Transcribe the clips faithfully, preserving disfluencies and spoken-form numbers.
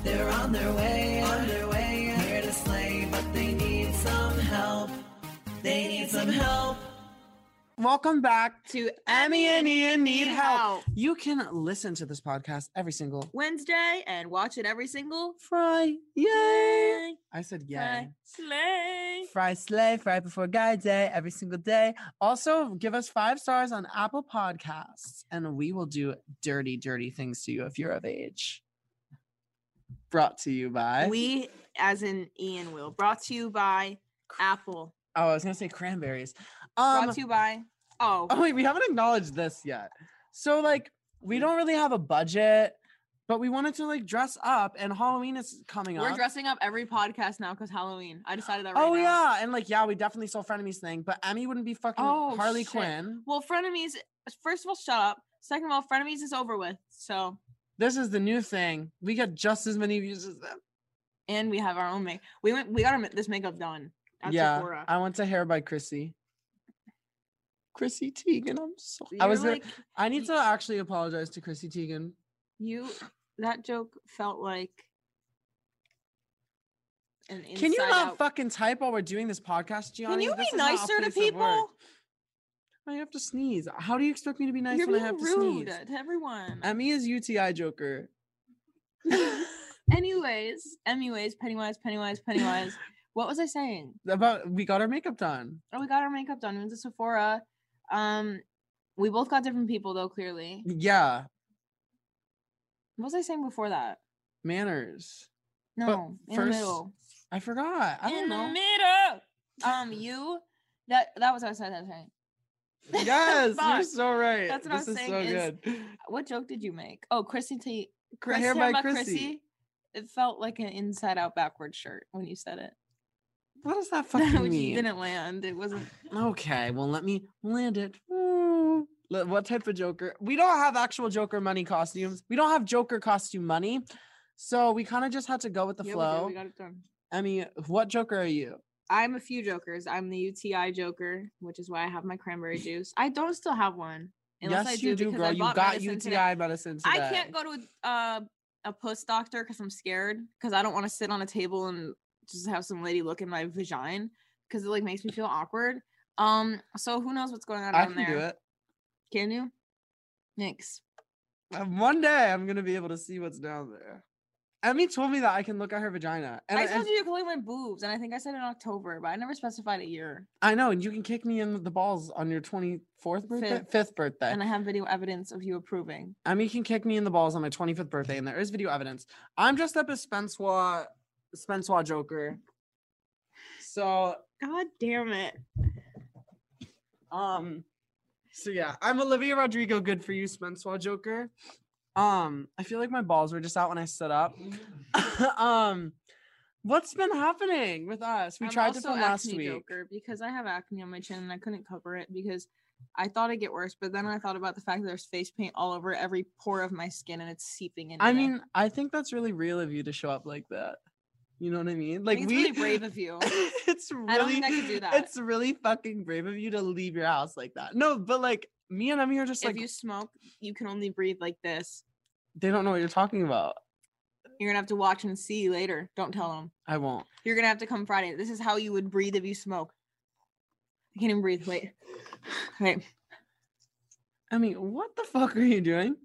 They're on their way, on their way, here to slay, but they need some help. They need some help. Welcome back to Emmy and Ian Need Help. Help. You can listen to this podcast every single Wednesday and watch it every single Friday. Yay! I said yay. Fry, slay. Fry slay, fry before guy day, every single day. Also, give us five stars on Apple Podcasts, and we will do dirty, dirty things to you if you're of age. Brought to you by... We, as in Ian will. Brought to you by Apple. Oh, I was going to say cranberries. Um, Brought to you by... Oh. Oh, wait, we haven't acknowledged this yet. So, like, we don't really have a budget, but we wanted to, like, dress up, and Halloween is coming We're up. dressing up every podcast now because Halloween. I decided that right Oh, now. yeah. And, like, yeah, we definitely saw Frenemies thing, but Emmy wouldn't be fucking Oh, Harley shit. Quinn. Well, Frenemies... First of all, shut up. Second of all, Frenemies is over with, so... This is the new thing. We get just as many views as them. And we have our own make. We went. We got our, this makeup done at yeah, Sephora. I went to Hair by Chrissy. Chrissy Teigen. I'm so. You're I was. like, Gonna, I need to actually apologize to Chrissy Teigen. You. That joke felt like. An Can you not out. fucking type while we're doing this podcast, Gianni? Can you This be is not a nicer to place of people? work. I have to sneeze. How do you expect me to be nice You're when I being have to rude sneeze? to everyone. Emmy is U T I Joker. Anyways, anyways, Pennywise, Pennywise, Pennywise. What was I saying? About we got our makeup done. Oh, we got our makeup done. We went to Sephora. Um, we both got different people though. Clearly. Yeah, What was I saying before that? manners. No, But in first- the middle. I forgot. I don't in know. the middle. Um, you. That that was what I was saying. Yes, you're Fuck. so right. That's what I this was is saying so is- good. What joke did you make? Oh, Chrissy T. Chris Hair Hair by by Chrissy. It felt like an inside out backward shirt when you said it. What does that fucking Which mean? didn't land. It wasn't. Okay, well, let me land it. Ooh. Le- What type of Joker? We don't have actual Joker money costumes. We don't have Joker costume money. So we kind of just had to go with the Yeah, we did. flow. We got it done. I mean, what Joker are you? I'm a few jokers. I'm the U T I Joker, which is why I have my cranberry juice. I don't still have one. Unless yes, I do, you do, because girl. I You bought got medicine U T today. I medicine today. I can't go to a, uh, a puss doctor because I'm scared. Because I don't want to sit on a table and just have some lady look in my vagina because it like makes me feel awkward. Um, so who knows what's going on I down can there? do it. Can you? Thanks. Um, One day I'm gonna be able to see what's down there. Emmy told me that I can look at her vagina, and I I, told and you you could look at my boobs, and I think I said in October, but I never specified a year. I know, and you can kick me in the balls on your twenty-fourth birthday, Fifth. fifth birthday. And I have video evidence of you approving. Emmy can kick me in the balls on my twenty-fifth birthday, and there is video evidence. I'm dressed up as Spensois, Spensois Joker. So, God damn it. um, so yeah, I'm Olivia Rodrigo. Good for you, Spensois Joker. Um, I feel like my balls were just out when I stood up. um, what's been happening with us? We I'm tried to also film last acne week. Joker because I have acne on my chin and I couldn't cover it because I thought it'd get worse, but then I thought about the fact that there's face paint all over every pore of my skin and it's seeping in. I there. mean, I think that's really real of you to show up like that. You know what I mean? I Like think we it's really brave of you. it's really I don't think I could do that. It's really fucking brave of you to leave your house like that. No, but like me and Emmy are just If like you smoke, you can only breathe like this. they don't know what you're talking about. You're gonna have to watch and see later. Don't tell them. I won't. You're gonna have to come Friday. This is how you would breathe if you smoke. I can't even breathe. Wait. Wait. Emmy, what the fuck are you doing?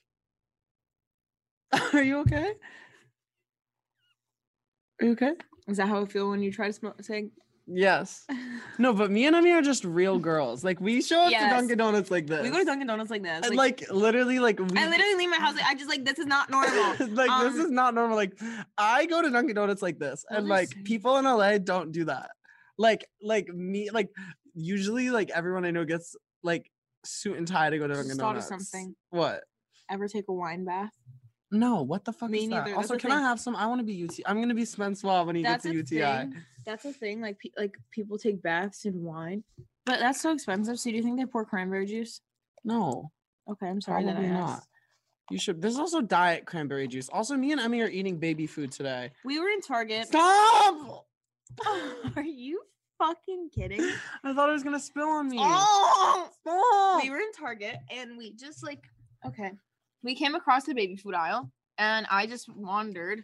Are you okay? Are you okay? Is that how I feel when you try to smoke? Say. Yes. No, but me and Emmy are just real girls. Like we show up Yes. to Dunkin' Donuts like this. We go to Dunkin' Donuts like this. And like, literally like we I literally leave my house. Like, I just like this is not normal. like Um, this is not normal. Like I go to Dunkin' Donuts like this, What and was I like saying? people in L A don't do that. Like like me like usually like everyone I know gets like suit and tie to go to Just Dunkin' thought of Donuts. something. What? Ever take a wine bath? No, what the fuck Me is neither, that? that's Also, the can I thing. have some? I want to be U T. I'm gonna be Spensois when he That's gets a a U T I. thing. That's a thing. Like pe- like people take baths in wine, but that's so expensive. So do you think they pour cranberry juice? No, Okay, I'm sorry that I probably not. asked. You should. There's also diet cranberry juice. Also, me and Emmy are eating baby food today. We were in Target. Stop! Are you fucking kidding? I thought it was gonna spill on me. Oh! Stop! We were in Target and we just like okay. We came across the baby food aisle and I just wandered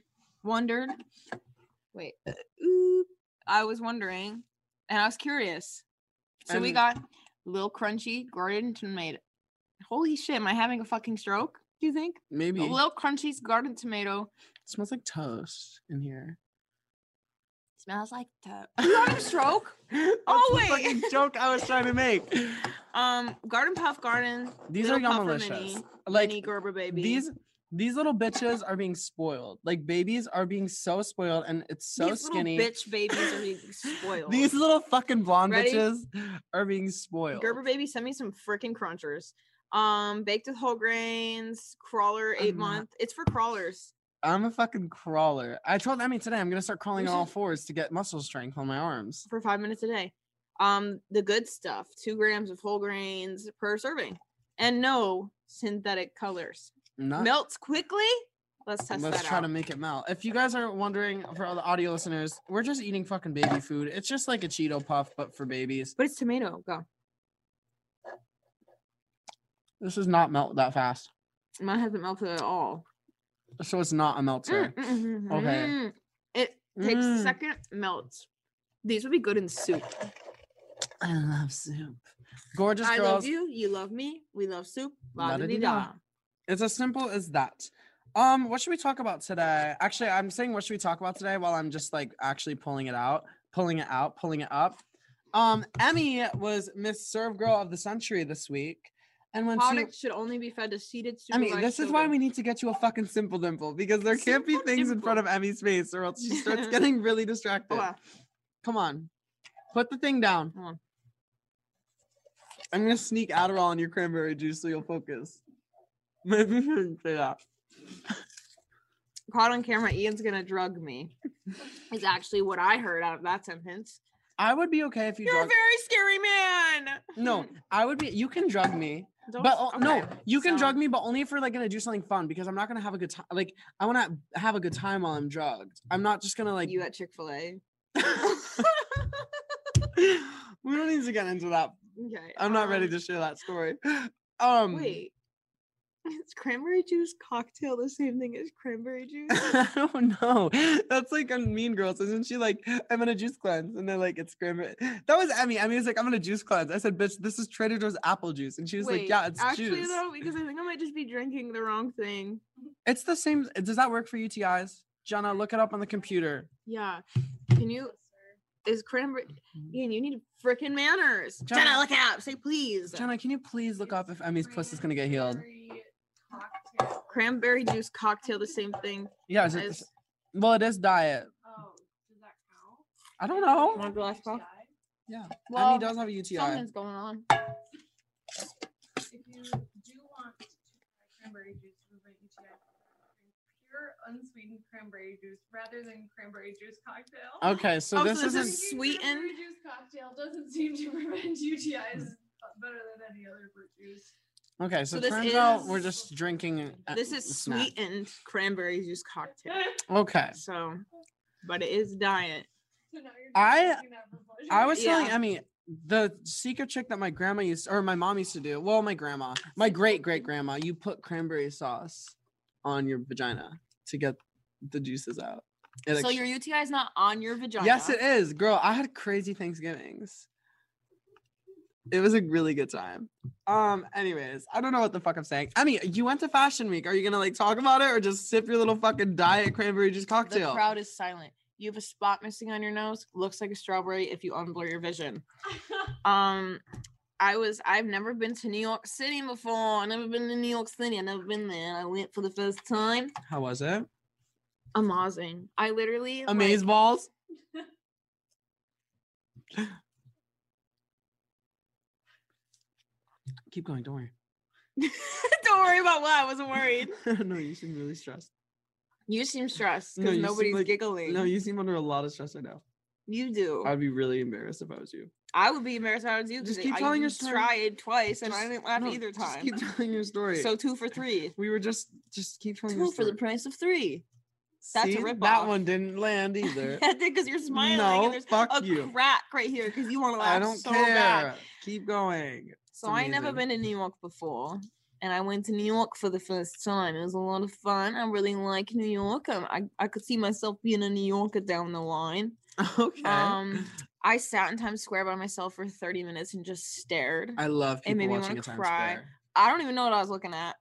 wondered. Wait. Oop. I was wondering, and I was curious. So we And- got Lil Crunchy garden tomato. Holy shit! Am I having a fucking stroke? Do you think? Maybe. Lil Crunchy's garden tomato It smells like toast in here. smells like toast. You having a stroke? That's Oh, the wait. fucking joke I was trying to make. Um, Garden Puff Garden. These Little are Puffer Yamalicious. Mini, Like Mini Gerber baby. these these little bitches are being spoiled. Like babies are being so spoiled, and it's so These skinny. little bitch babies are being spoiled. These little fucking blonde Ready? bitches are being spoiled. Gerber baby, send me some freaking crunchers. Um, baked with whole grains, crawler, eight I'm not- month. It's for crawlers. I'm a fucking crawler. I told Emmy today I'm gonna start crawling We on all should- fours to get muscle strength on my arms. For five minutes a day. Um, the good stuff, two grams of whole grains per serving, and no synthetic colors. Not Melts quickly. Let's test Let's that try out. to make it melt. If you guys are wondering, for all the audio listeners, we're just eating fucking baby food. It's just like a Cheeto puff, but for babies. But it's tomato. Go. This does not melt that fast, Mine hasn't melted at all. so it's not a melter. Mm, mm, mm, Okay. mm. It takes a Mm. second, melts. These would be good in soup. I love soup. Gorgeous I girls. love you. You love me. We love soup. La da dee La-da-dee-da. da. It's as simple as that. Um, what should we talk about today? Actually, I'm saying what should we talk about today while I'm just like actually pulling it out, pulling it out, pulling it up. Um, Emmy was Miss Serve Girl of the Century this week. And when she Product should only be fed to seated I mean, supervised this is why children. we need to get you a fucking simple dimple because there can't be Simple things in front of dimple. Emmy's face or else she starts getting really distracted. Oh, wow. Come on. Put the thing down. Come on. I'm gonna sneak Adderall in your cranberry juice so you'll focus. Maybe you shouldn't say that. Caught on camera, Ian's gonna drug me. Is actually what I heard out of that sentence. I would be okay if you You're drug a very scary man. No, I would be you can drug me. Don't- But uh, no, okay, you can so- drug me, but only if we're like gonna do something fun because I'm not gonna have a good time. Like I want to have a good time while I'm drugged. I'm not just gonna like. You at Chick-fil-A. We don't need to get into that. Okay. I'm not ready um, to share that story. Um, Wait. Is cranberry juice cocktail the same thing as cranberry juice? I don't know. That's like on Mean Girls, isn't she? Like, I'm gonna juice cleanse, and they're like, it's cranberry. That was Emmy. Emmy was like, I'm gonna juice cleanse. I said, bitch, this is Trader Joe's apple juice, and she was like, Wait, yeah, it's actually juice. though, because I think I might just be drinking the wrong thing. It's the same. Does that work for U T Is? Jenna, look it up on the computer. Yeah. Can you? Is cranberry? Ian, you need freaking manners. Jenna, Jenna- look it up. Say please. Jenna, can you please look up if Emmy's puss is gonna get healed? Cranberry juice cocktail, the same thing Yeah. Is it, as. well, it is diet. Oh, does that count? I don't know. Want a glass of coffee? Yeah. Well, Emmy does have a U T I. Something's going on. If you do want to try cranberry juice to prevent U T I, drink pure unsweetened cranberry juice rather than cranberry juice cocktail. Okay, so Oh, this so this isn't. is- Drinking sweetened? Cranberry juice cocktail doesn't seem to prevent U T Is better than any other fruit juice. Okay, so, So this turns out we're is- just drinking. uh, This is snack. sweetened cranberry juice cocktail. Okay. So, but it is diet. So now you're just I- drinking that for pleasure. I was telling Yeah. Emmy the secret trick that my grandma used, or my mom used to do. Well, my grandma, my great great grandma, you put cranberry sauce on your vagina to get the juices out. It So actu- your U T I is not on your vagina. yes, it is, girl. I had crazy Thanksgivings. It was a really good time. Um. Anyways, I don't know what the fuck I'm saying. Emmy, you went to Fashion Week. Are you gonna like talk about it or just sip your little fucking diet cranberry juice The cocktail? crowd is silent. You have a spot missing on your nose. Looks like a strawberry if you unblur your vision. Um, I was. I've never been to New York City before. I've never been to New York City. I've never been there. I went for the first time. How was it? Amazing. I literally Amaze like, balls. Keep going. Don't worry. Don't worry about what. I wasn't worried. No, you seem really stressed. You seem stressed No, because you seem nobody's like- giggling. No, you seem under a lot of stress right now. You do. I'd be really embarrassed if I was you. I would be embarrassed if I was you. Just 'cause keep I telling your even story. tried twice and I Just- didn't laugh no, either Just time. keep telling your story. So two for three. we were just just keep telling your Two for story. the price of three. That's a See? ripoff. That one didn't land either. Because you're smiling No, and there's fuck a you. crack right here because you want to laugh I don't so care. bad. Keep going. So I ain't never amazing. been to New York before. and I went to New York for the first time. It was a lot of fun. I really like New York. I I, I could see myself being a New Yorker down the line. Okay. Um, I sat in Times Square by myself for thirty minutes and just stared. I love it people made me watching wanna a Times cry. Square. I don't even know what I was looking at.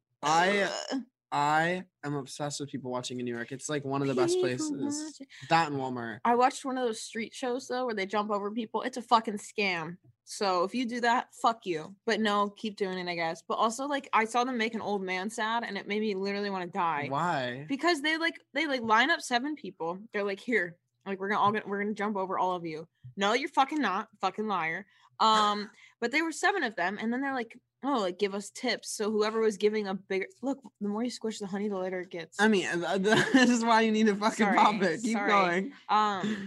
I Ugh. I am obsessed with people watching in New York. It's like one of the best People places. watching- That and Walmart. I watched one of those street shows though where they jump over people. It's a fucking scam. So if you do that, fuck you. But no, keep doing it, I guess. But also, like, I saw them make an old man sad, and it made me literally want to die. Why? Because they like they like line up seven people. They're like, here, like we're gonna all gonna, we're gonna jump over all of you. No, you're fucking not, fucking liar. Um, but there were seven of them, and then they're like, oh, like give us tips. So whoever was giving a bigger look, the more you squish the honey, the lighter it gets. I mean, th- th- this is why you need to fucking Sorry, pop it. Keep sorry. going. Um,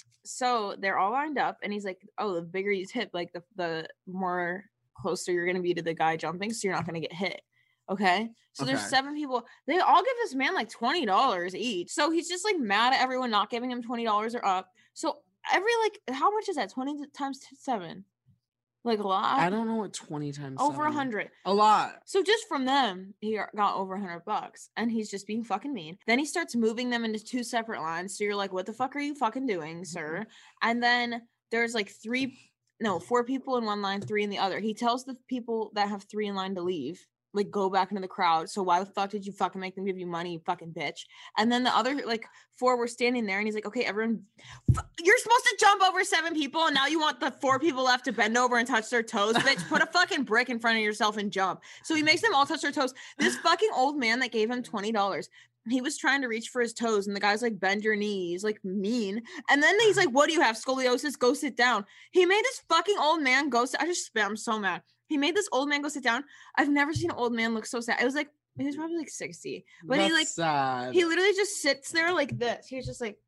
so they're all lined up, and he's like, "Oh, the bigger you tip, like the the more closer you're gonna be to the guy jumping, so you're not gonna get hit." Okay. So there's Okay. seven people. They all give this man like twenty dollars each. So he's just like mad at everyone not giving him twenty dollars or up. So every like, how much is that? twenty times t- seven, like a lot. I don't know what twenty times Over a seven- hundred. A lot. So just from them, he got over a hundred bucks, and he's just being fucking mean. Then he starts moving them into two separate lines. So you're like, "What the fuck are you fucking doing, sir?" And then there's like three, no, four people in one line, three in the other. He tells the people that have three in line to leave, like go back into the crowd. So why the fuck did you fucking make them give you money, you fucking bitch? And then the other like four were standing there, and he's like, "Okay, everyone, f- you're supposed to jump over seven people, and now you want the four people left to bend over and touch their toes, bitch. Put a fucking brick in front of yourself and jump." So he makes them all touch their toes. This fucking old man that gave him twenty dollars, he was trying to reach for his toes, and the guy's like, "Bend your knees," like mean. And then he's like, "What do you have? Scoliosis? Go sit down." He made this fucking old man go sit. I just spit. I'm so mad. He made this old man go sit down. I've never seen an old man look so sad. It was like, he was probably like sixty, but That's he like, sad. he literally just sits there like this. He was just like,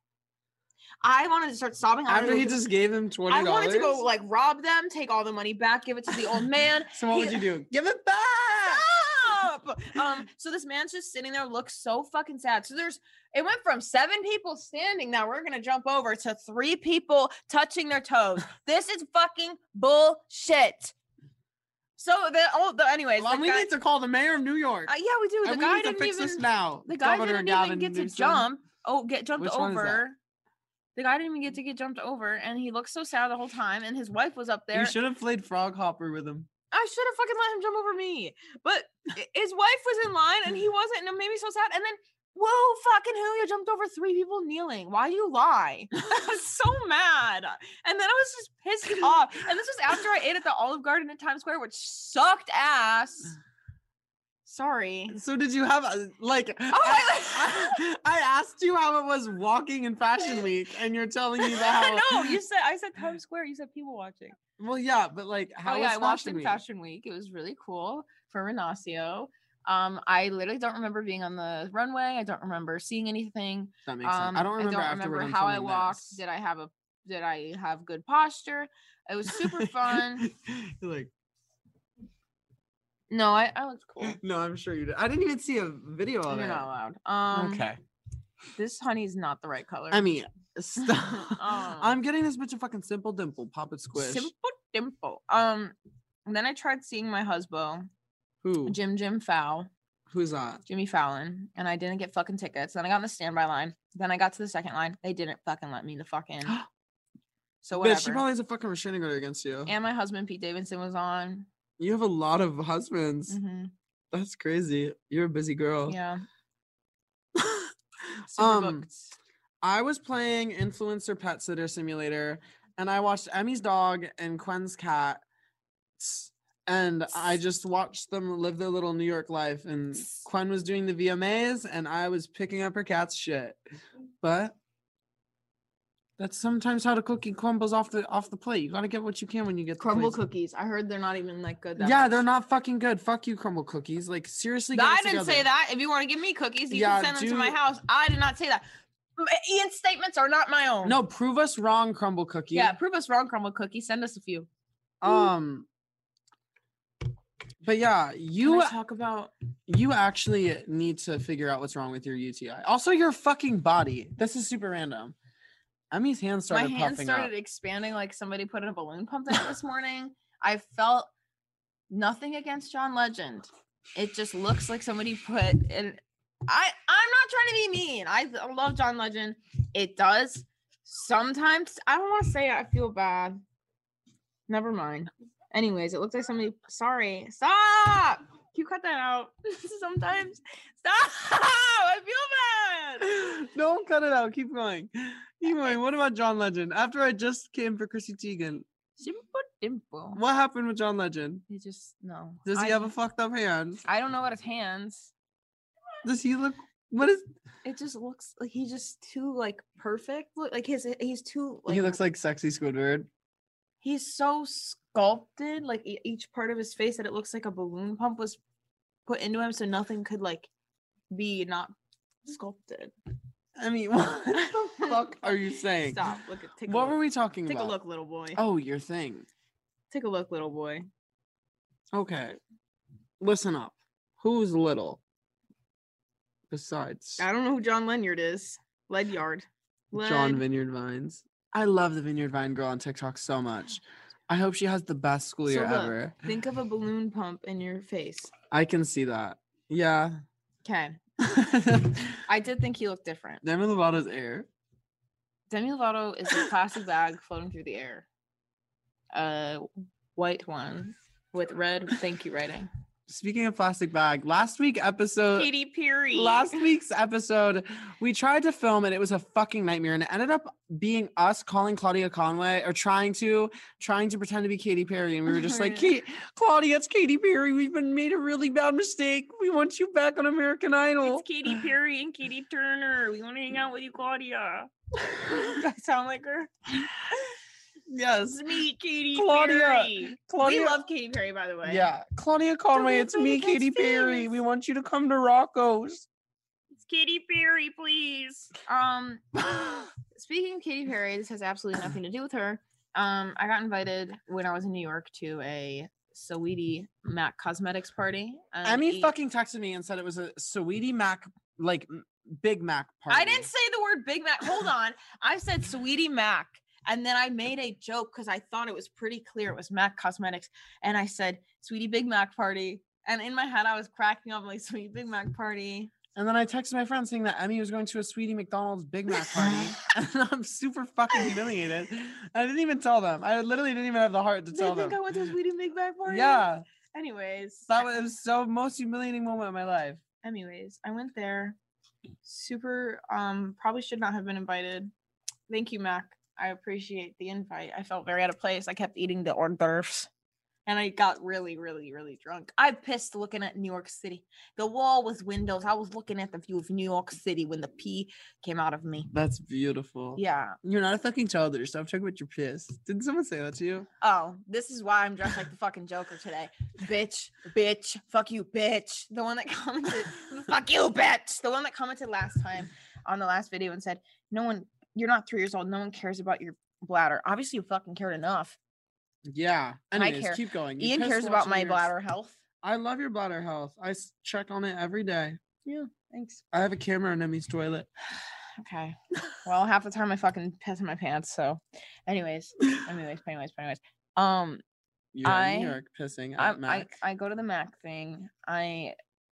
I wanted to start sobbing. I wanted After to he go- just gave him twenty I dollars. wanted to go like rob them, take all the money back, give it to the old man. So what would He- you do? Give it back. Stop! Um, so this man's just sitting there, looks so fucking sad. So there's, it went from seven people standing that we're gonna jump over to three people touching their toes. This is fucking bullshit. So the oh, the anyways, Well, the we guy- need to call the mayor of New York. uh, yeah, we do. The and we guy need to didn't fix even. this now. The guy Governor didn't Gavin even get to Newsom. jump. Oh, get jumped Which one is that? over. The guy didn't even get to get jumped over, and he looked so sad the whole time. And his wife was up there. You should have played Frog Hopper with him. I should have fucking let him jump over me. But i- his wife was in line, and he wasn't, and it made me so sad. And then, whoa, fucking who? You jumped over three people kneeling. Why you lie? I was so mad. And then I was just pissed off. And this was after I ate at the Olive Garden in Times Square, which sucked ass. Sorry. So did you have a, like? Oh, I, I- I, I asked you how it was walking in Fashion Week, and you're telling me that. How, No, you said I said Times Square. You said people watching. Well, yeah, but like, how oh was yeah, I watched Fashion in Week? Fashion Week. It was really cool for Renacio. Um, I literally don't remember being on the runway. I don't remember seeing anything. That makes sense. Um, I don't remember, I don't afterward remember I'm how I filming walked. this. Did I have a? Did I have good posture? It was super fun. You're like, No, I, I looked cool. no, I'm sure you did. I didn't even see a video of You're it. not allowed. Um, okay. This honey's not the right color. I mean, stop. Oh. I'm getting this bitch a fucking simple dimple. Pop it squish. simple dimple. Um, and then I tried seeing my husband, Who? Jim Jim Fow. Who's that? Jimmy Fallon, and I didn't get fucking tickets. Then I got in the standby line. Then I got to the second line. They didn't fucking let me the fuck in. So whatever. Bitch, she probably has a fucking restraining order against you. And my husband Pete Davidson was on. You have a lot of husbands. Mhm. That's crazy. You're a busy girl. Yeah. Super Um, booked. I was playing Influencer Pet Sitter Simulator, and I watched Emmy's dog and Quen's cat, and I just watched them live their little New York life. And Quen was doing the V M As, and I was picking up her cat's shit. But that's sometimes how the cookie crumbles off the off the plate. You gotta get what you can when you get the Crumble plates. cookies. I heard they're not even like good. that Yeah, much. they're not fucking good. Fuck you, crumble cookies. Like seriously, get I it didn't say together. that. If you want to give me cookies, you Yeah, can send them to my do- house. I did not say that. M- Ian's statements are not my own. No, prove us wrong, crumble cookie. Yeah, prove us wrong, crumble cookie. Send us a few. Um. But yeah, Can you I talk about you actually need to figure out what's wrong with your U T I. Also, your fucking body. This is super random. Emmy's hand my started hands puffing started up. expanding like somebody put in a balloon pump in it this morning. I felt Nothing against John Legend. It just looks like somebody put it. I I'm not trying to be mean. I th- love John Legend. It does sometimes. I don't want to say I feel bad. Never mind. Anyways, it looks like somebody. Sorry. Stop. Can you cut that out? Sometimes. Stop. I feel bad. Don't cut it out. Keep going. Keep going. What about John Legend? After I just came for Chrissy Teigen, Simple dimple. what happened with John Legend? He just no. Does he I, have a fucked up hand? I don't know about his hands. Does he look? What is? It just looks like he's just too like perfect. Look like his he's too like He looks like sexy Squidward. he's so sculpted, like e- each part of his face, that it looks like a balloon pump was put into him, so nothing could like be not sculpted. I mean, what the fuck are you saying? Stop. Look at take a What look. were we talking Take about? a look, little boy. Oh, your thing. Take a look, little boy. Okay. Listen up. Who's little? Besides I don't know who John Ledyard is. Ledyard. John Led- Vineyard Vines. I love the Vineyard Vine girl on TikTok so much. I hope she has the best school year So look, ever. Think of a balloon pump in your face. I can see that. Yeah. Okay. I did think he looked different. Demi Lovato's air. Demi Lovato is a plastic bag floating through the air. A white one with red thank you writing. Speaking of plastic bag, last week episode Katy Perry. last week's episode, we tried to film and it was a fucking nightmare. And it ended up being us calling Claudia Conway or trying to trying to pretend to be Katy Perry. And we were just like, Kate, Claudia, it's Katy Perry. We've been made a really bad mistake. We want you back on American Idol. It's Katy Perry and Katy Turner. We want to hang out with you, Claudia. I sound like her. Yes. It's me, Katy Claudia, Perry. Claudia- We love Katy Perry, by the way. Yeah. Claudia Conway, it's me, everybody Katy gets Perry. famous. We want you to come to Rocco's. It's Katy Perry, please. Um, speaking of Katy Perry, this has absolutely nothing to do with her. Um, I got invited when I was in New York to a Saweetie Mac Cosmetics party. and Emmy he- fucking texted me and said it was a Sweetie Mac, like m- Big Mac party. I didn't say the word Big Mac. Hold on. I said Sweetie Mac. And then I made a joke because I thought it was pretty clear it was Mac Cosmetics. And I said, Sweetie Big Mac party. And in my head, I was cracking up like, Sweetie Big Mac party. And then I texted my friend saying that Emmy was going to a Sweetie McDonald's Big Mac party. And I'm super fucking humiliated. I didn't even tell them. I literally didn't even have the heart to They tell think them. I went to a Sweetie Big Mac party? Yeah. Anyways. That was so most humiliating moment of my life. Anyways, I went there. Super, um, probably should not have been invited. Thank you, Mac. I appreciate the invite. I felt very out of place. I kept eating the hors d'oeuvres. And I got really, really, really drunk. I pissed looking at New York City. The wall was windows. I was looking at the view of New York City when the pee came out of me. That's beautiful. Yeah. You're not a fucking toddler. Stop talking about your piss. Didn't someone say that to you? Oh, this is why I'm dressed like the fucking Joker today. Bitch, bitch, fuck you, bitch. The one that commented, fuck you, bitch. The one that commented last time on the last video and said, no one, you're not three years old. No one cares about your bladder. Obviously, you fucking cared enough. Yeah. Anyways, care. keep going. You Ian pissed cares about watching my yours. bladder health. I love your bladder health. I s- check on it every day. Yeah, thanks. I have a camera in Emmy's toilet. Okay. Well, half the time I fucking piss in my pants. So, anyways, anyways, anyways, anyways. Um, You're in I- New York pissing at I, I Mac. I go to the Mac thing. I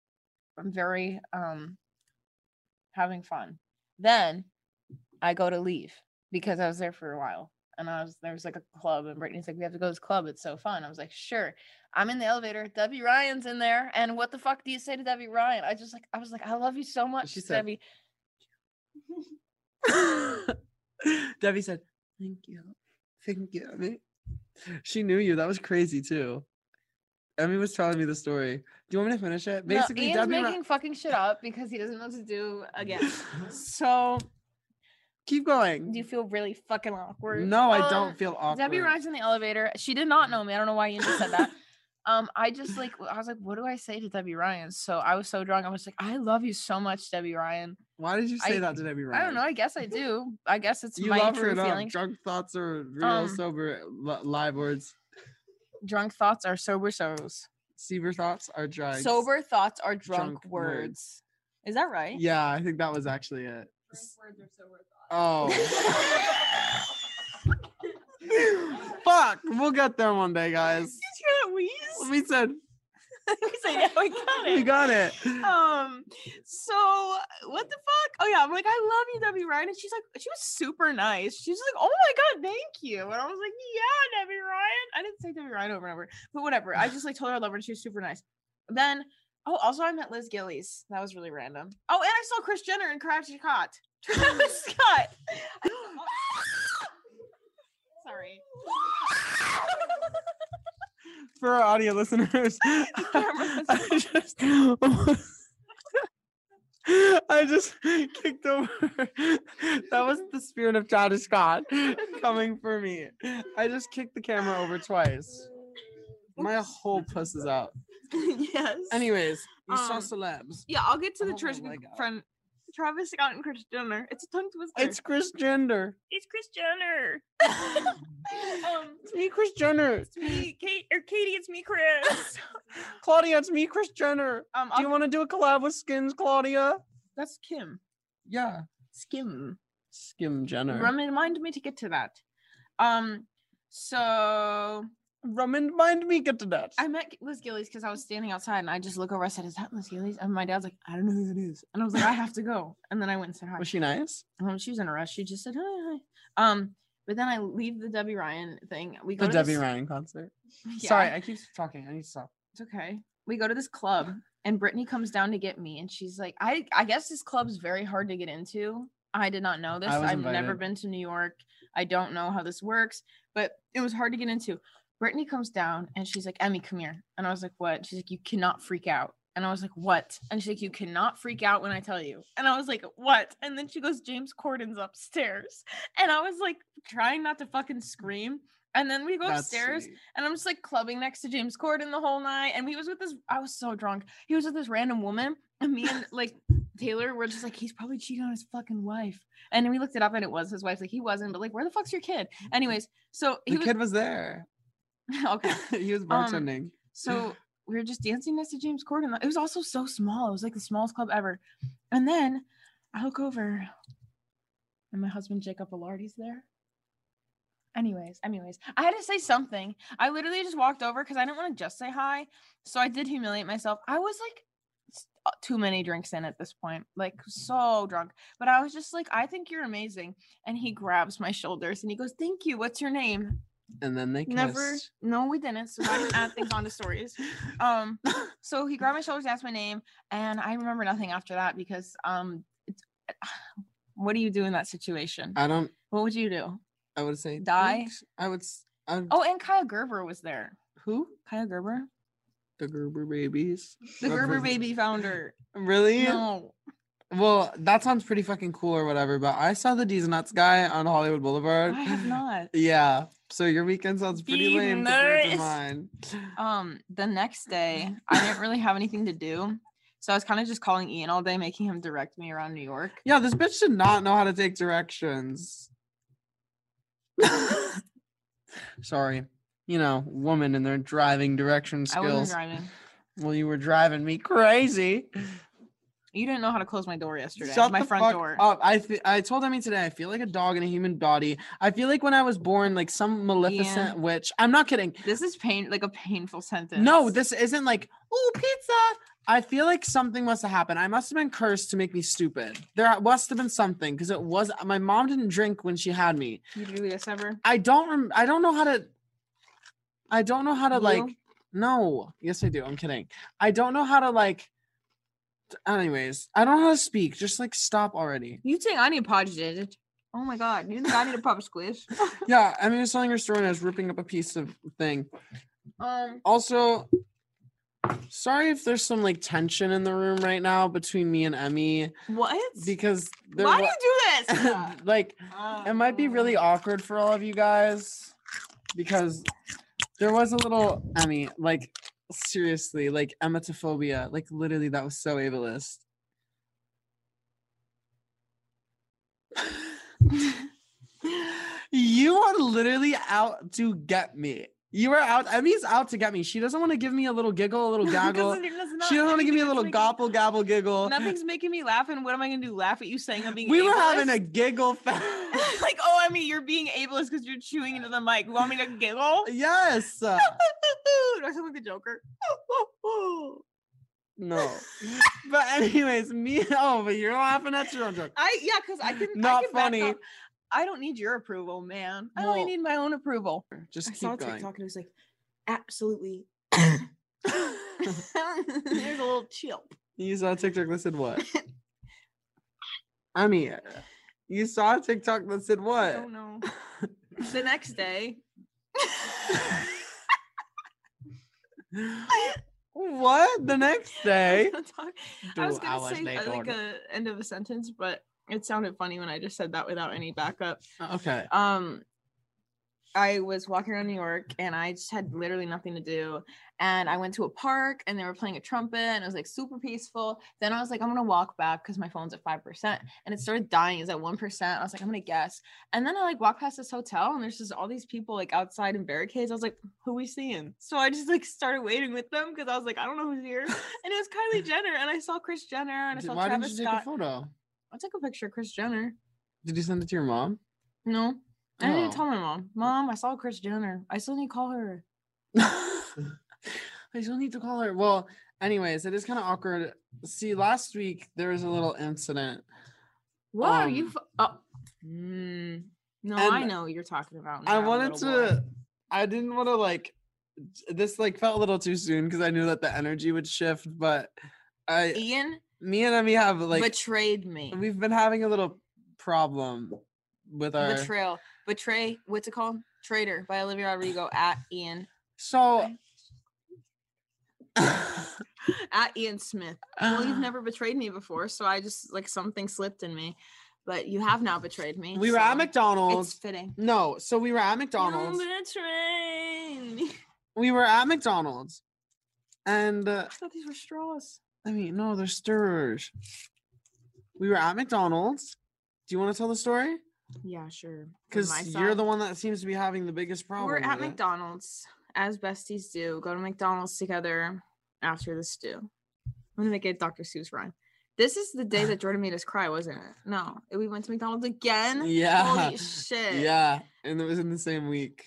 I'm very um having fun. Then I go to leave because I was there for a while. And I was there was like a club and Brittany's like, we have to go to this club. It's so fun. I was like, sure. I'm in the elevator. Debbie Ryan's in there. And what the fuck do you say to Debbie Ryan? I just like I was like, I love you so much, She said- Debbie. Debbie said, thank you. Thank you, Emmy. She knew you. That was crazy too. Emmy was telling me the story. Do you want me to finish it? No, Basically, Ian's Debbie Ry- making fucking shit up because he doesn't know what to do again. So keep going. do you feel really fucking awkward? No, I Um, don't feel awkward. Debbie Ryan's in the elevator. She did not know me. I don't know why you just said that. Um, I just like I was like, what do I say to Debbie Ryan? So I was so drunk. I was like, I love you so much, Debbie Ryan. Why did you say I- that to Debbie Ryan? I don't know. I guess I do. I guess it's You my love her true enough. feelings. Drunk thoughts are real, Um, sober, li- live words. Drunk thoughts are sober souls. Sober thoughts are drugs. Sober thoughts are drunk, Drunk words. words. Is that right? Yeah, I think that was actually it. Drunk words are sober thoughts. Oh. Fuck. We'll get there one day, guys. Did you hear that please? We said We said, yeah, we got it. we got it. Um, so what the fuck? Oh yeah, I'm like, I love you, Debbie Ryan. And she's like, she was super nice. She's like, oh my god, thank you. And I was like, yeah, Debbie Ryan. I didn't say Debbie Ryan over and over, but whatever. I just like told her I love her and she was super nice. Then, oh, also I met Liz Gillies. That was really random. Oh, and I saw Kris Jenner and Travis Scott. Travis Scott. I saw- Sorry. For our audio listeners, camera I just, I just kicked over. That was the spirit of Travis Scott coming for me. I just kicked the camera over twice. My whole puss is out. Yes. Anyways, you saw Um, celebs. Yeah, I'll get to the Oh Trish my God. friend. Travis Scott and Kris Jenner. It's a tongue twister. It's Kris Jenner. It's Kris Jenner. um, It's me, Kris Jenner. it's me, Kate or Katie. It's me, Chris. Claudia, it's me, Kris Jenner. Um, Do you I'll- want to do a collab with Skins, Claudia? that's Kim. Yeah. Skim. Skim Jenner. Remind me to get to that. Um, so Remind me, get to that. I met Liz Gillies because I was standing outside and I just look over. I said, "Is that Liz Gillies?" And my dad's like, "I don't know who that is." And I was like, "I have to go." And then I went and said hi. Was she nice? Um, she was in a rush. She just said hi, hi. Um, but then I leave the Debbie Ryan thing. We go The to Debbie this- Ryan concert. Yeah, Sorry, I keep talking. I need to stop. it's okay. We go to this club and Brittany comes down to get me and she's like, I I guess this club's very hard to get into. I did not know this. I was I've never invited. been to New York. I don't know how this works, but it was hard to get into. Brittany comes down and she's like, Emmy, come here. And I was like, what? She's like, you cannot freak out. And I was like, what? And she's like, you cannot freak out when I tell you. And I was like, what? And then she goes, James Corden's upstairs. And I was like, trying not to fucking scream. And then we go That's upstairs sweet. and I'm just like clubbing next to James Corden the whole night. And he was with this, I was so drunk. He was with this random woman. And me and like Taylor were just like, he's probably cheating on his fucking wife. And then we looked it up and it was his wife. Like, he wasn't, but like, where the fuck's your kid? Anyways, so he The was kid was there. okay. He was Um, bartending. So we were just dancing next to James Corden. It was also so small. It was like the smallest club ever. And then I look over and my husband, Jacob Velarde's there. Anyways, anyways, I had to say something. I literally just walked over because I didn't want to just say hi. So I did humiliate myself. I was like s- uh, too many drinks in at this point, like so drunk. But I was just like, I think you're amazing. And he grabs my shoulders and he goes, thank you. What's your name? And then they kissed. Never. No, we didn't. So I didn't add things onto stories. Um, so he grabbed my shoulders, asked my name, and I remember nothing after that because um, it's, what do you do in that situation? I don't. What would you do? I would say Die? thanks. I would. s- I would Oh, and Kaya Gerber was there. who? Kaya Gerber, The Gerber babies. the Gerber Represent- baby founder. Really? No, Well, that sounds pretty fucking cool or whatever. But I saw the D's Nuts guy on Hollywood Boulevard. I have not. Yeah. So your weekend sounds pretty D's lame compared to Nuts. mine. Um, the next day, I didn't really have anything to do, so I was kind of just calling Ian all day, making him direct me around New York. Yeah, this bitch did not know how to take directions. Sorry. You know, woman and their driving direction I wasn't skills. driving. Well, you were driving me crazy. You didn't know how to close my door yesterday. Shut my the front fuck door. up. I fe- I told Emmy today, I feel like a dog in a human body. I feel like when I was born, like some maleficent witch. I'm not kidding. This is pain, like a painful sentence. No, this isn't like, oh, pizza. I feel like something must have happened. I must have been cursed to make me stupid. There must have been something because it was my mom didn't drink when she had me. You do this ever? I don't rem- I don't know how to I don't know how to like You? no. Yes, I do. I'm kidding. I don't know how to like t- anyways, I don't know how to speak. Just like stop already. You think I need podge it? Oh my god, you think I need a pop squish? Yeah, Emmy was telling her story and I was ripping up a piece of thing. um, Also, sorry if there's some like tension in the room right now between me and Emmy what? because there Why do wa- you do this? like it might be really awkward for all of you guys because there was a little Emmy, like seriously, like emetophobia, like literally that was so ableist. You are literally out to get me. You are out. Emmy's out to get me. She doesn't want to give me a little giggle, a little gaggle. She doesn't want to give me a little gobble gabble giggle. Nothing's making me laugh, and what am I gonna do? Laugh at you saying I'm being We were having ableist? a giggle fest. like, oh, I mean, you're being ableist because you're chewing into the mic. You want me to giggle? Yes. Do I sound like the Joker? No. But anyways, me. Oh, but you're laughing at your own joke. I yeah, because I can. Not I can back funny. up. I don't need your approval, man. I Well, only need my own approval. Just I keep saw a going. TikTok and it was like, absolutely. There's a little chip. You saw a TikTok that said what? I mean, you saw a TikTok that said I what? don't know. The next day. What? The next day? I was gonna, talk, I was Two gonna hours say uh, like later. a end of a sentence, but it sounded funny when I just said that without any backup. Okay. Um, I was walking around New York and I just had literally nothing to do. And I went to a park and they were playing a trumpet and it was like super peaceful. Then I was like, I'm gonna walk back because my phone's at five percent and it started dying. It's at one percent. I was like, I'm gonna guess. And then I like walked past this hotel and there's just all these people like outside in barricades. I was like, who we seeing? So I just like started waiting with them because I was like, I don't know who's here. And it was Kylie Jenner and I saw Kris Jenner and I Did- saw Why Travis didn't you take Scott. a photo? I took a picture of Kris Jenner. Did you send it to your mom? No. I didn't Oh. tell my mom. Mom, I saw Kris Jenner. I still need to call her. I still need to call her. Well, anyways, it is kind of awkward. See, last week there was a little incident. What are Um, you? F- oh. Mm, no, I and know what you're talking about. I now, wanted little boy. to. I didn't want to like. This like felt a little too soon because I knew that the energy would shift. But I, Ian me and Emmy have like betrayed me. we've been having a little problem with our. Betrayal. Betray. What's it called? Traitor by Olivia Rodrigo at Ian. So. At Ian Smith. Well, you've never betrayed me before, so I just like something slipped in me. But you have now betrayed me. We were at so McDonald's. It's fitting. No, so we were at McDonald's. You betrayed me. We were at McDonald's, and uh, I thought these were straws. I mean, no, they're stirrers. We were at McDonald's. Do you want to tell the story? Yeah, sure. From Because my you're side. the one that seems to be having the biggest problem. We're at with it. McDonald's, as besties do. Go to McDonald's together after the stew. I'm gonna make it Doctor Seuss rhyme. This is the day that Jordan made us cry, wasn't it? No, we went to McDonald's again. Yeah. Holy shit. Yeah, and it was in the same week.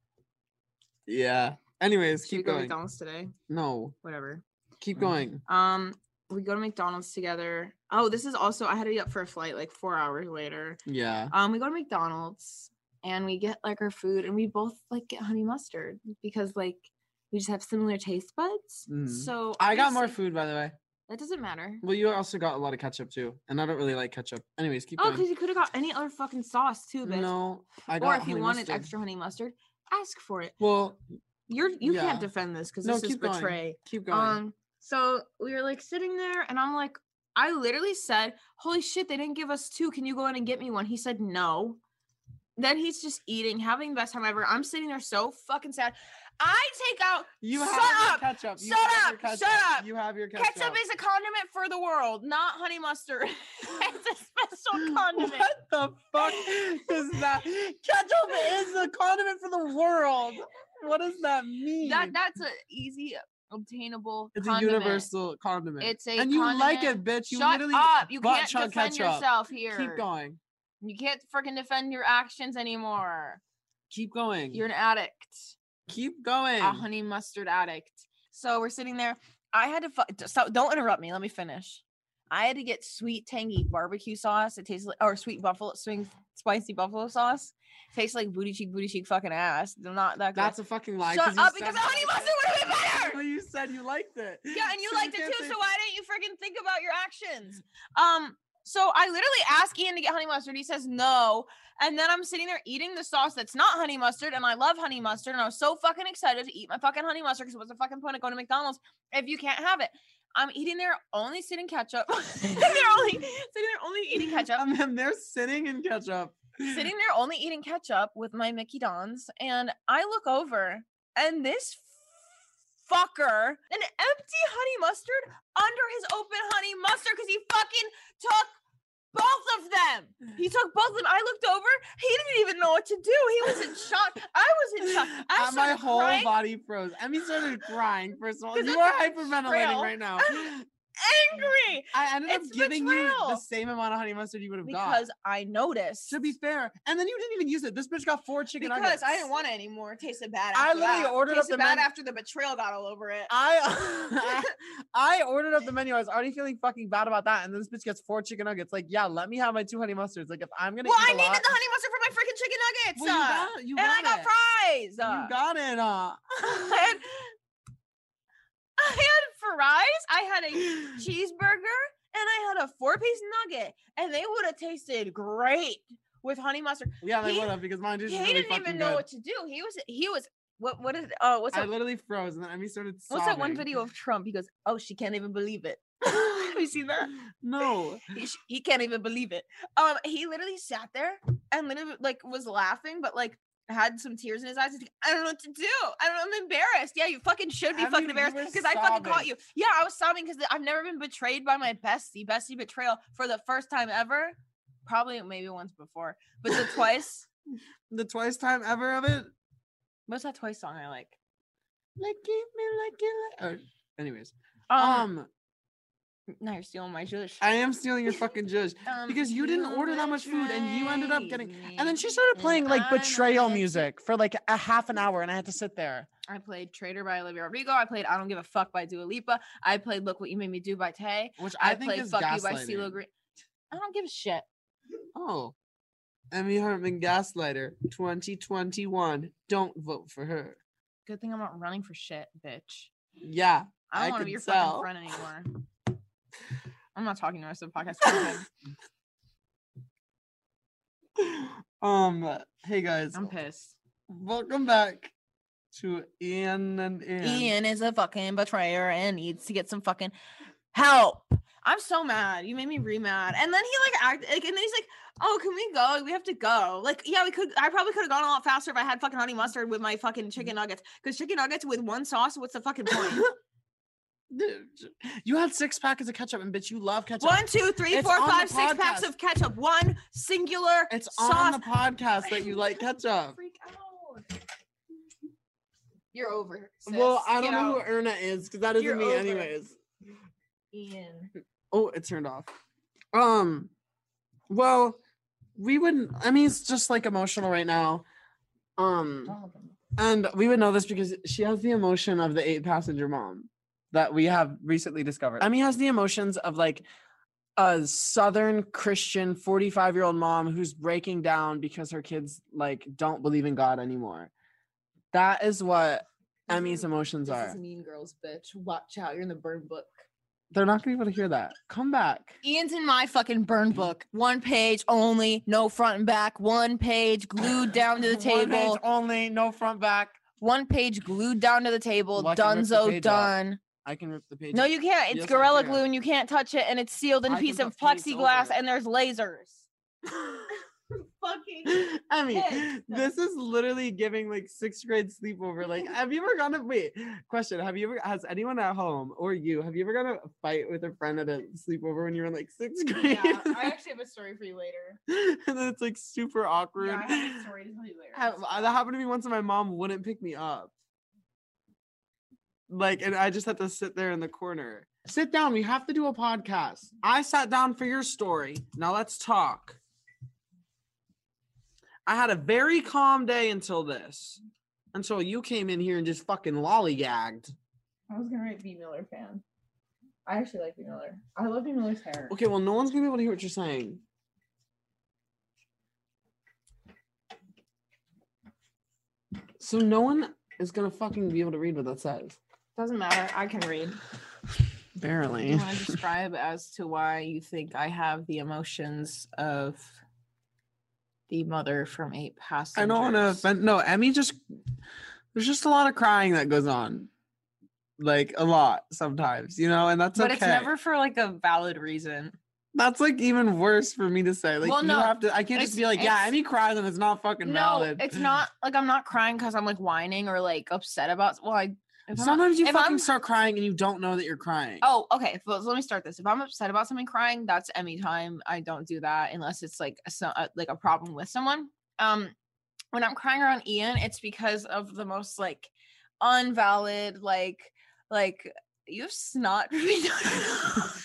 Yeah. Anyways, Should we keep go to going. McDonald's today? No, Whatever. keep going. Um, we go to McDonald's together. Oh, this is also I had to be up for a flight like four hours later. Yeah. Um, we go to McDonald's and we get like our food and we both like get honey mustard because like we just have similar taste buds. Mhm. So I got more obviously- food, by the way. That doesn't matter. Well, you also got a lot of ketchup too, and I don't really like ketchup. Anyways, keep Oh, going. because you could have got any other fucking sauce too, bitch. No, I got or if you honey wanted mustard. extra honey mustard, ask for it. Well, You're you Yeah. can't defend this because no, this is keep going. betray. Keep going. Um, so we were like sitting there, and I'm like, I literally said, "Holy shit, they didn't give us two. Can you go in and get me one?" He said no. Then he's just eating, having the best time ever. I'm sitting there so fucking sad. I take out you shut have your up! ketchup. You Shut have your up! ketchup. Shut up! You have your ketchup. Ketchup is a condiment for the world, not honey mustard. It's a special condiment. What the fuck is that? Ketchup is a condiment for the world. What does that mean? That that's a easy obtainable. it's condiment. a universal condiment. It's a and you like it, condiment. bitch. You Shut literally up! You butt can't chug defend ketchup. yourself here. Keep going. You can't freaking defend your actions anymore. Keep going. You're an addict, Keep going. a honey mustard addict. So we're sitting there. I had to. Fu- so don't interrupt me. Let me finish. I had to get sweet, tangy barbecue sauce. It tastes like, or sweet buffalo, swing, spicy buffalo sauce. Tastes like booty cheek, booty cheek, fucking ass. They're not that good. That's a fucking lie. Shut you up, said because you the honey liked mustard it. would have been better. Well, you said you liked it. Yeah, and you So liked it can't too. say- So why didn't you freaking think about your actions? Um. So I literally asked Ian to get honey mustard. He says no. And then I'm sitting there eating the sauce that's not honey mustard. And I love honey mustard. And I was so fucking excited to eat my fucking honey mustard because what's the fucking point of going to McDonald's if you can't have it? I'm eating there only sitting ketchup. they're only sitting there only eating ketchup. And then they're sitting in ketchup. Sitting there only eating ketchup with my Mickey Dons. And I look over and this fucker, an empty honey mustard under his open honey mustard because he fucking took both of them. He took both of them. I looked over. He didn't even know what to do. He was in shock. I was in shock. I And my started whole crying. body froze. Emmy started crying, first of all. 'Cause You that's are a hyperventilating trail. right now. angry I ended up It's giving you the betrayal. same amount of honey mustard you would have got. because I noticed. To be fair, and then you didn't even use it. This bitch got four chicken because nuggets. I didn't want it anymore. It tasted bad. I After literally that. ordered up tasted the bad menu- after the betrayal got all over it. I I ordered up the menu. I was already feeling fucking bad about that, and then this bitch gets four chicken nuggets. Like, yeah, let me have my two honey mustards. Like, if I'm gonna Well, eat I a needed lot, the honey mustard for my freaking chicken nuggets. well, you uh, got, you and got I got it. fries. uh. You got it. Uh. I had, I had fries. I had a cheeseburger, and I had a four-piece nugget, and they would have tasted great with honey mustard. Yeah, they He- would have because mine just He really didn't fucking even good. know what to do. He was he was what what is oh what's I that, literally froze, and then Emmy started sobbing. what's that one video of Trump? He goes, "Oh, she can't even believe it." Have you seen that? No. He, sh- he can't even believe it. Um, he literally sat there and literally like was laughing, but like had some tears in his eyes. He's like, I don't know what to do. I don't know. I'm embarrassed. Yeah, you fucking should be I fucking mean, you embarrassed were because I fucking caught sobbing. you. Yeah, I was sobbing because I've never been betrayed by my bestie. Bestie betrayal for the first time ever. Probably maybe once before, but the twice. The twice time ever of it. What's that twice song I like? Like give me like it. Like... Oh, anyways, Um, um, now you're stealing my juice. I am stealing your fucking judge Um, because you didn't order that much food, and you ended up betrayed getting. And then she started me, playing and like I know betrayal that you- music for like a half an hour, and I had to sit there. I played Traitor by Olivia Rodrigo. I played I Don't Give a Fuck by Dua Lipa. I played Look What You Made Me Do by Tay. Which I, I, think played is Fuck You by CeeLo gaslighting. Green. I don't give a shit. Oh, Emmy Hartman gaslighter twenty twenty-one. Don't vote for her. Good thing I'm not running for shit, bitch. Yeah, I don't I want to could be your tell. fucking friend anymore. I'm not talking the rest of the podcast. Go ahead. um. Hey guys, I'm pissed. welcome back to Ian and Ian. Ian is a fucking betrayer and needs to get some fucking help. I'm so mad. You made me re-mad. And then he like act like, and then he's like, "Oh, can we go? We have to go." Like, yeah, we could. I probably could have gone a lot faster if I had fucking honey mustard with my fucking chicken nuggets. Because chicken nuggets with one sauce, what's the fucking point? Dude, you had six packets of ketchup, and bitch, you love ketchup. One, two, three, It's four, on the five, six packs podcast. of ketchup. One singular It's sauce. on the podcast that you like ketchup. Freak out. You're over. Sis. Well, I Get don't know out. who Erna is because that isn't You're me, over. anyways. Ian. Oh, it turned off. Um, well, we wouldn't. I mean, it's just like emotional right now. Um, and we would know this because she has the emotion of the eight passenger mom that we have recently discovered. Emmy has the emotions of like a Southern Christian forty-five year old mom who's breaking down because her kids like don't believe in God anymore. That is what This Emmy's is- emotions This are. is Mean Girls, bitch. Watch out. You're in the burn book. They're not gonna be able to hear that. Come back. Ian's in my fucking burn book. One page only, no front and back. One page glued down to the One page table. only, no front back. One page glued down to the table. Well, I can rip the Dunzo page out. done. I can rip the page. No, out. you can't. It's Yes, I Gorilla can. Glue and you can't touch it. And it's sealed in a I piece can of put paste plexiglass over it. and there's lasers. Fucking. I mean, pissed. this is literally giving like sixth grade sleepover. Like, have you ever gone to wait? Question: Have you ever? Has anyone at home or you? Have you ever gone to a fight with a friend at a sleepover when you were in like sixth grade? Yeah, I actually have a story for you later. and then it's like super awkward. Yeah, I have a story to tell you later. Ha- uh, that happened to me once, and my mom wouldn't pick me up. Like, and I just had to sit there in the corner. Sit down. We have to do a podcast. I sat down for your story. Now let's talk. I had a very calm day until this, until you came in here and just fucking lollygagged. I was gonna write B. Miller fan. I actually like B. Miller. I love B. Miller's hair. Okay, well, no one's gonna be able to hear what you're saying. So no one is gonna fucking be able to read what that says. Doesn't matter. I can read. Barely. You want to describe as to why you think I have the emotions of the mother from Eight Passengers? I don't want to offend. No, Emmy just, there's just a lot of crying that goes on. Like a lot sometimes, you know, and that's but okay. it's never for like a valid reason. That's like even worse for me to say. Like, Well, you no, have to, I can't it's- just be like, yeah, it's- Emmy cries and it's not fucking No, valid. it's not like I'm not crying because I'm like whining or like upset about. Well, I if I'm not- Sometimes you if fucking I'm- start crying and you don't know that you're crying. Oh, okay. Well, so let me start this. If I'm upset about something crying, that's Emmy time. I don't do that unless it's like a, so- uh, like a problem with someone. Um, when I'm crying around Ian, it's because of the most like unvalid, like like you have snot.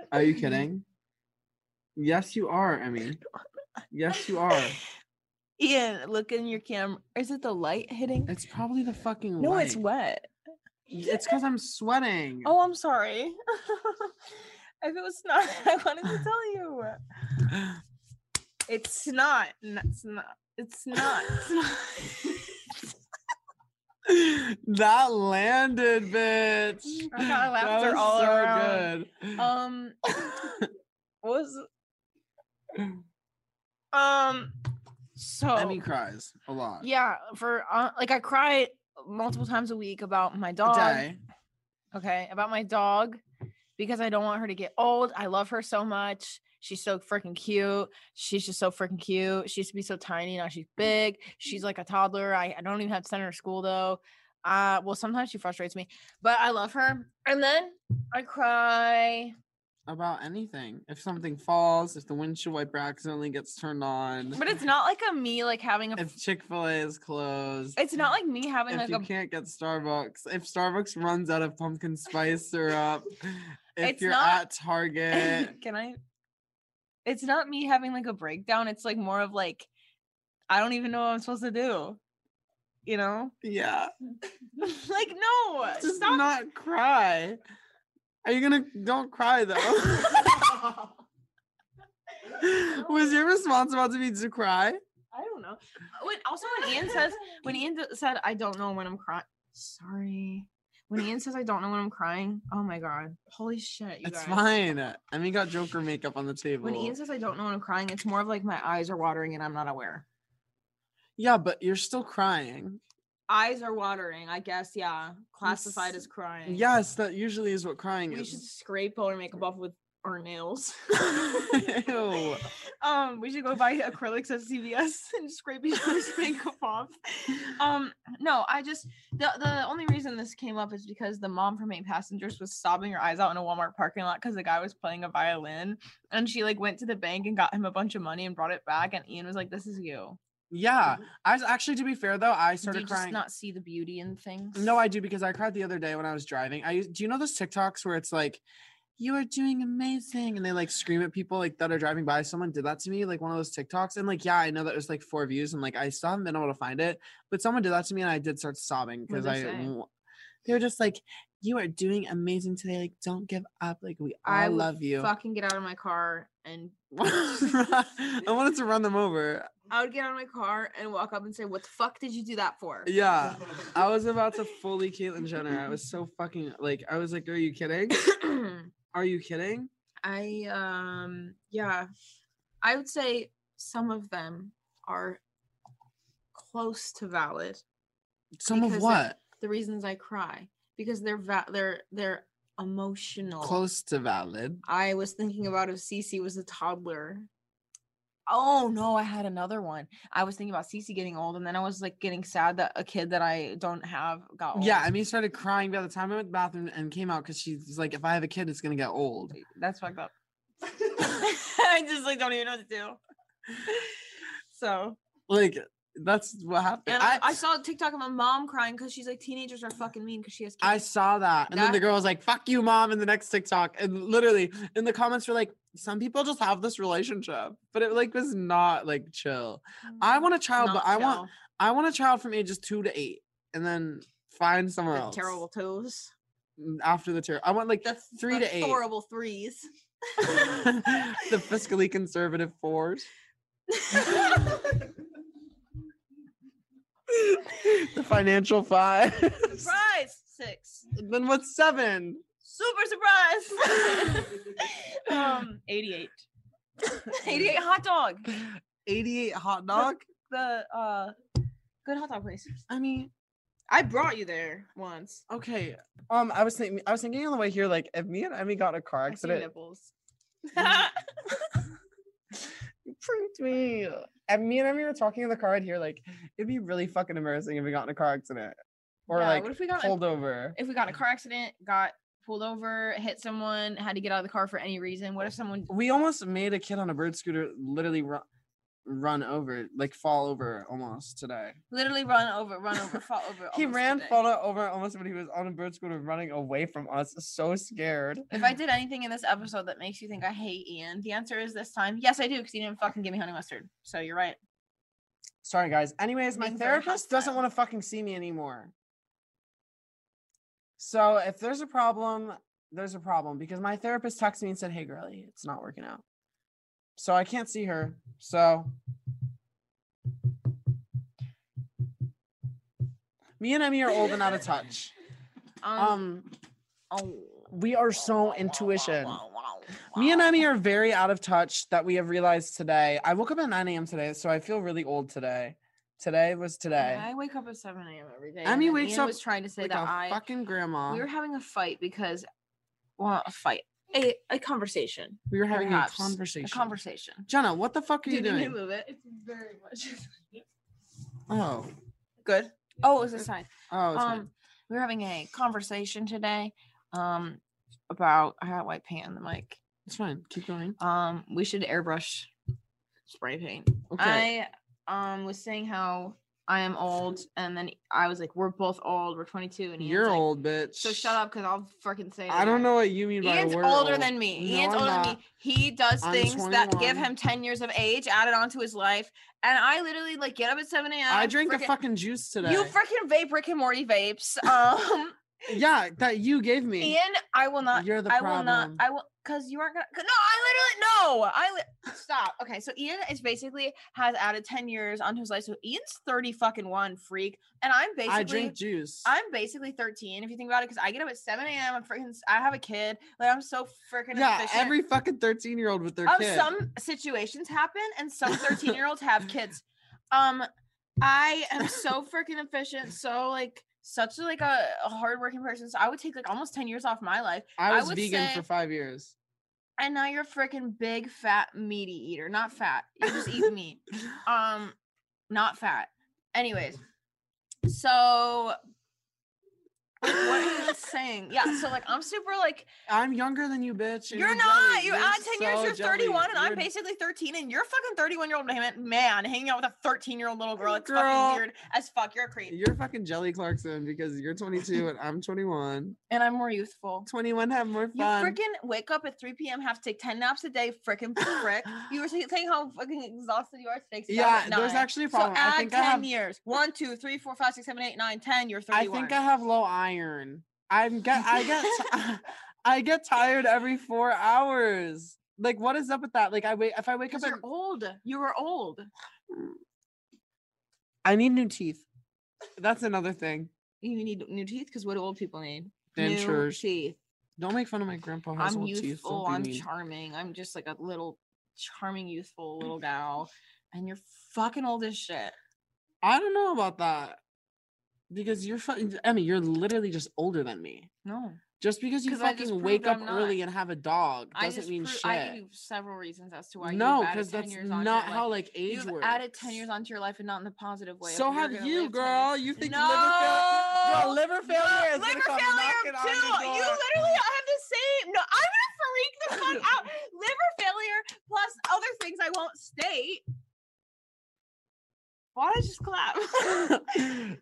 Are you kidding? Yes, you are, Emmy. Yes, you are. Ian, look in your camera. Is it the light hitting? It's probably the fucking No, light. it's wet. It's because I'm sweating. Oh, I'm sorry. If it was not, I wanted to tell you. It's not. N- It's not. It's not. It's not. That landed, bitch. I got That laughter was all so around. good. Um, what was um? So Emmy cries a lot. yeah, for uh, like I cry multiple times a week about my A dog. day. Okay, about my dog because I don't want her to get old. I love her so much. She's so freaking cute. She's just so freaking cute. She used to be so tiny. Now she's big. She's like a toddler. I, I don't even have to send her to school though. Uh, well, sometimes she frustrates me, but I love her. And then I cry. About anything. If something falls, if the windshield wiper accidentally gets turned on, But it's not like a me like having a. if Chick-fil-A is closed, It's not like me having if like you a. can't get Starbucks, if Starbucks runs out of pumpkin spice syrup, if It's you're not- at Target. Can I? It's not me having like a breakdown. It's like more of like, I don't even know what I'm supposed to do. You know? Yeah. Like no, Just stop. not cry. Are you gonna don't cry though? Was your response about to be to cry? I don't know. When also when Ian says when Ian d- said I don't know when I'm crying. Sorry. When Ian says I don't know when I'm crying. Oh my god. Holy shit. You It's guys. fine. I mean, got Joker makeup on the table. When Ian says I don't know when I'm crying, it's more of like my eyes are watering and I'm not aware. Yeah, but you're still crying. Eyes are watering, I guess. Yeah, classified It's- as crying. Yes, that usually is what crying We is. should scrape our makeup off with our nails. Ew. Um, we should go buy acrylics at C V S and scrape each other's makeup off. Um, no, I just the the only reason this came up is because the mom from Eight Passengers was sobbing her eyes out in a Walmart parking lot because the guy was playing a violin, and she like went to the bank and got him a bunch of money and brought it back, and Ian was like, "This is you." Yeah, I was actually, to be fair though, I Do started you just crying. not see the beauty in things? No, I do, because I cried the other day when I was driving. I do you know those TikToks where it's like, "You are doing amazing," and they like scream at people like that are driving by. Someone did that to me, like one of those TikToks, and like, yeah, I know that it was like four views, and like I still haven't been able to find it, but someone did that to me, and I did start sobbing because What'd I. they say? w- They were just like, "You are doing amazing today. Like, don't give up. Like, we all I would love you." fucking get out of my car and I wanted to run them over. I would get out of my car and walk up and say, "What the fuck did you do that for?" Yeah, I was about to fully Caitlyn Jenner. I was so fucking like, I was like, "Are you kidding? Are you kidding?" I um yeah, I would say some of them are close to valid. Some Because of they're- what? The reasons I cry because they're va- they're they're emotional. Close to valid. I was thinking about if Cece was a toddler. Oh no, I had another one. I was thinking about Cece getting old, and then I was like getting sad that a kid that I don't have got old. Yeah, I mean, started crying by the time I went to the bathroom and came out because she's like, "If I have a kid, it's gonna get old." That's fucked up. I just like don't even know what to do. So Like, that's what happened. and I, I, I saw a TikTok of a mom crying because she's like teenagers are fucking mean because she has kids. I saw that, and then the That- girl was like, "Fuck you, mom," in the next TikTok, and literally in the comments were like, "Some people just have this relationship," but it like was not like chill. I want a child, but Not I want chill. I want a child from ages two to eight, and then find somewhere The else. terrible twos. Mm, after the terror. I want like The three the to eight. horrible threes. The fiscally conservative fours. The financial five. Surprise! Six. Then what's seven? Super surprise! um, eighty-eight. eighty-eight hot dog. eighty-eight hot dog? The uh, good hot dog place. I mean, I brought you there once. okay. Um, I was thinking I was thinking on the way here, like if me and Emmy got in a car I see accident, nipples. you pranked me. And me and Emmy were talking in the car right here, like it'd be really fucking embarrassing if we got in a car accident. Or Yeah, like what if we got in- pulled over. If we got in a car accident, got pulled over, hit someone, had to get out of the car for any reason. What if someone? We almost made a kid on a bird scooter literally run. run over, like fall over almost today. Literally run over, run over, fall over. He almost ran, today. fall over almost when he was on a bird scooter running away from us. So scared. If I did anything in this episode that makes you think I hate Ian, the answer is this time, yes, I do, because he didn't fucking give me honey mustard. So you're right. Sorry, guys. Anyways, my Being very therapist doesn't hostile. want to fucking see me anymore. So if there's a problem, there's a problem because my therapist texted me and said, "Hey, girlie, it's not working out." So I can't see her. So me and Emmy are old and out of touch. Um, Um, oh. we are so intuition. Me and Emmy are very out of touch that we have realized today. I woke up at nine a.m. today, so I feel really old today. Today was today. I wake up at seven a.m. every day. Emmy and then wakes Ian up was trying to say like that a I fucking grandma. we were having a fight because, well, a fight, a, a conversation, We were having perhaps, a conversation. a conversation. Jenna, what the fuck are you Did you doing? move it? It's very much. Oh, Good. Oh, it was this side. oh, it's fine. Um, we were having a conversation today, um, about I had white paint on the mic. It's fine. Keep going. Um, we should airbrush spray paint. Okay. I um was saying how I am old, and then I was like, "We're both old. We're twenty-two." And Ian's You're like, old, bitch. So shut up, because I'll freaking say it. I don't again. know what you mean by Ian's we're older old. than me. No, Ian's I'm older than not. me. He does I'm things that give twenty-one. him ten years of age added onto his life, and I literally like get up at seven a.m. I drank a frickin- fucking juice today. You freaking vape Rick and Morty vapes. Um, yeah, that you gave me. Ian, I will not. You're the I will not. problem. I will, because you aren't gonna. 'cause- No, I literally no. I li- stop. Okay, so Ian is basically has added ten years onto his life. So Ian's thirty fucking one, freak, and I'm basically. I drink juice. I'm basically thirteen if you think about it, because I get up at seven a.m. I'm freaking. I have a kid. Like I'm so freaking yeah, efficient. every fucking thirteen year old with their um, kid. some situations happen, and some thirteen year olds have kids. Um, I am so freaking efficient. So like. Such like a, a hardworking person. So I would take like almost ten years off my life. I I was would vegan say- for five years. And now you're a freaking big fat meaty eater. Not fat. You just eat meat. Um, not fat. Anyways, so what are you saying? Yeah, so like I'm super like I'm younger than you, bitch. and you're jelly. not. You You're add ten years, so you're jelly. thirty-one, and I'm You're- basically thirteen, and you're a fucking thirty-one year old man, man hanging out with a thirteen year old little girl. It's Girl. fucking weird as fuck. You're a creep. You're fucking Jelly Clarkson because you're twenty-two and I'm twenty-one. And I'm more youthful. twenty-one have more You fun. freaking wake up at three p.m. have to take ten naps a day, freaking frick. You were saying saying how fucking exhausted you are today. 'cause you got Yeah, up at there's nine. actually a So problem. I add think ten I have years. One, two, three, four, five, six, seven, eight, nine, ten. You're I thirty-one. think I have low iron. I'm get I get I get tired every four hours. Like, what is up with that? Like, I wait if I wake up Because at you're old. You were old. I need new teeth. That's another thing. You need new teeth because what do old people need? Dentures. New teeth. Don't make fun of my grandpa. Has I'm old teeth. youthful. Don't be I'm mean. charming. I'm just like a little charming, youthful little gal. And you're fucking old as shit. I don't know about that. Because you're fucking Emmy, you're literally just older than me. No. Just because you 'Cause I just fucking proved wake up I'm not. early and have a dog I doesn't just mean pro- shit. I give you several reasons as to why no, you've added because ten that's years onto not your how life. like age You've works. added ten years onto your life and not in the positive way. So If you're have gonna you, live ten girl. years- You think no! liver failure? Girl, liver failure No, is liver gonna come failure knocking on too. the You door. literally have the same. No, I'm gonna freak the fuck out. Liver failure plus other things I won't state. Why did I just clap?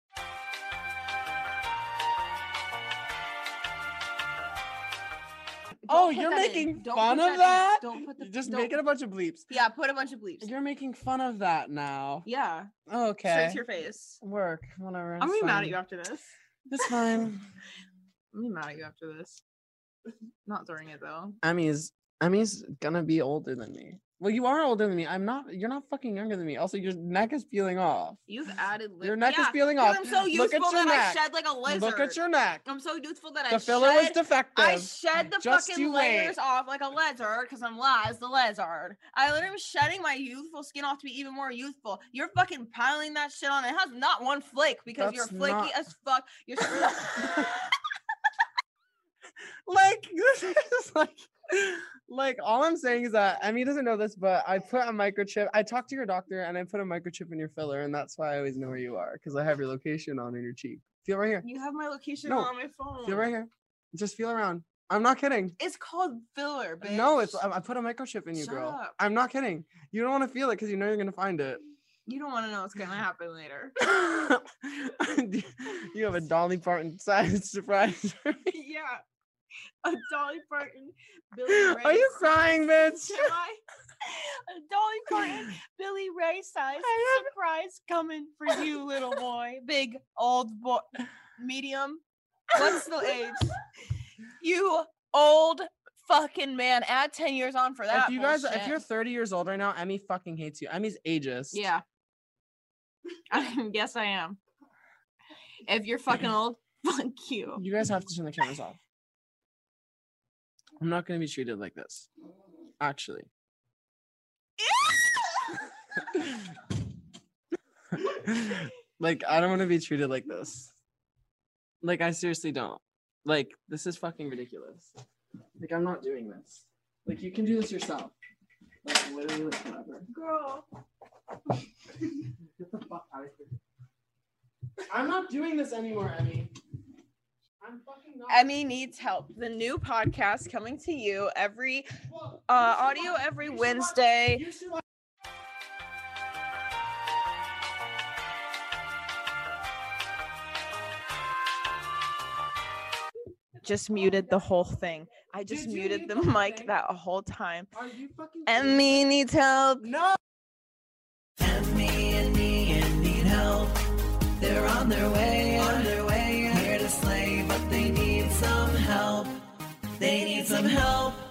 Oh, Don't put you're that in. making Don't fun put of in. that? Don't put the. Just don't- make it a bunch of bleeps. Yeah, put a bunch of bleeps. You're making fun of that now. Yeah. Okay. Straight to your face. Work. Whatever. I'm it's gonna be mad fine. at you after this. It's fine. I'm gonna be mad at you after this. Not during it though. Emmy's Emmy's gonna be older than me. Well, you are older than me. I'm not. You're not fucking younger than me. Also, your neck is peeling off. You've added. Lip- Your neck is yeah, peeling 'cause off. I'm so Look youthful at your that neck. I shed like a lizard. Look at your neck. I'm so youthful that I The filler was shed. defective. I shed the Just fucking you wait. layers off like a lizard because I'm Laz the lizard. I literally was shedding my youthful skin off to be even more youthful. You're fucking piling that shit on. It has not one flake because you're That's flaky not- as fuck. You're Like this is like like all I'm saying is that Emmy doesn't know this, but I put a microchip. I talked to your doctor and I put a microchip in your filler, and that's why I always know where you are because I have your location on in your cheek. Feel right here. you have my location No, on my phone. Feel right here. Just feel around. I'm not kidding. It's called filler, bitch. No, it's I, I put a microchip in you, Shut girl. up. I'm not kidding. You don't want to feel it because you know you're gonna find it. You don't want to know what's gonna happen later. You have a Dolly Parton size surprise. Yeah, a Dolly Parton, Billy Ray. Are you crying, bitch? Am I? A Dolly Parton, Billy Ray size surprise coming for you, little boy. Big, old boy, medium. What's the age? You old fucking man. Add ten years on for that. If you guys, bullshit. if you're thirty years old right now, Emmy fucking hates you. Emmy's ageist. Yeah. I guess I am. If you're fucking old, fuck you. You guys have to turn the cameras off. I'm not gonna be treated like this. Actually. Like, I don't want to be treated like this. Like, I seriously don't. Like, this is fucking ridiculous. Like, I'm not doing this. Like, you can do this yourself. Like, literally, like, whatever. Girl. Get the fuck out of here. I'm not doing this anymore, Emmy. I'm fucking not. Emmy Needs Help, the new podcast coming to you every Well, uh you should audio watch- every you should watch- Wednesday. you should watch- Just muted the whole thing. I just Did you muted mute the the whole mic thing? that whole time. Are you fucking Emmy needs help. No. Emmy and Ian need help. They're on their way, on their way, here to slay, but they need some help. They need some help.